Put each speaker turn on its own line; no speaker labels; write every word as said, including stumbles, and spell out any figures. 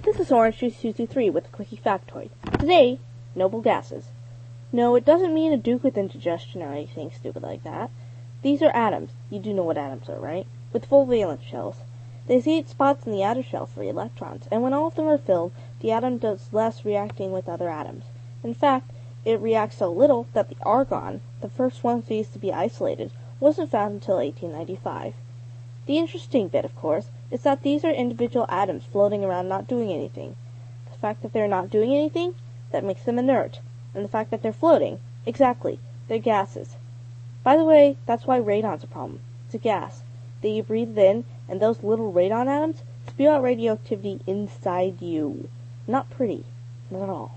This is Orange Juice two two three with a quickie factoid. Today, noble gases. No, it doesn't mean a Duke with indigestion or anything stupid like that. These are atoms. You do know what atoms are, right? With full valence shells. There's eight spots in the outer shell for electrons, and when all of them are filled, the atom does less reacting with other atoms. In fact, it reacts so little that the argon, the first one of these to be isolated, wasn't found until eighteen ninety-five. The interesting bit, of course, is that these are individual atoms floating around not doing anything. The fact that they're not doing anything, that makes them inert. And the fact that they're floating, exactly, they're gases. By the way, that's why radon's a problem. It's a gas that you breathe in, and those little radon atoms spew out radioactivity inside you. Not pretty. Not at all.